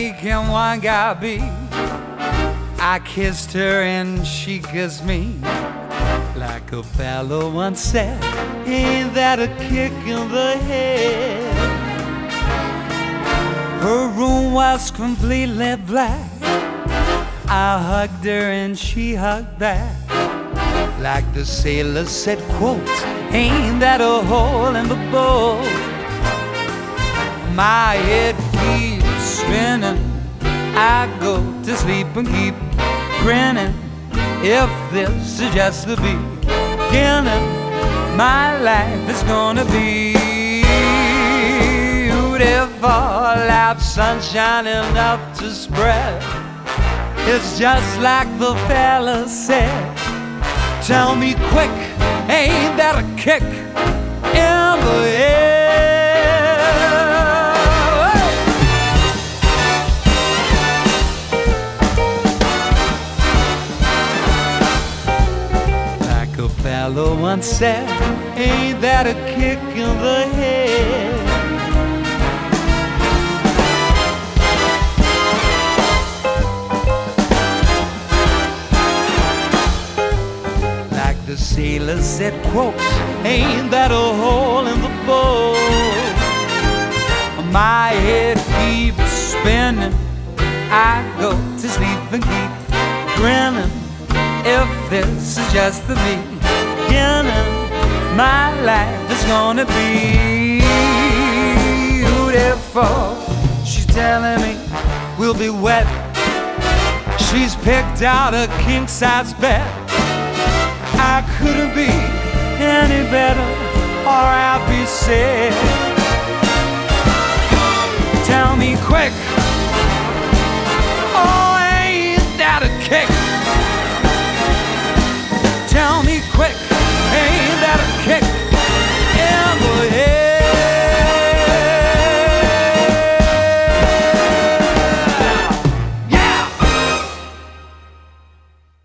can one guy be? I kissed her and she kissed me. Like a fellow once said, ain't that a kick in the head? Her room was completely black. I hugged her and she hugged back. Like the sailor said, quote, ain't that a hole in the boat? My head keeps spinning. I go to sleep and keep grinning. If this is just the beginning, my life is gonna be beautiful. Life sunshine enough to spread. It's just like the fella said. Tell me quick, ain't that a kick in the head? Like a fellow once said, ain't that a kick in the head? The sailor said, quote, ain't that a hole in the boat? My head keeps spinning. I go to sleep and keep grinning. If this is just the beginning, my life is gonna be beautiful. She's telling me we'll be wet. She's picked out a king-size bed. I couldn't be any better, or I'll be sad.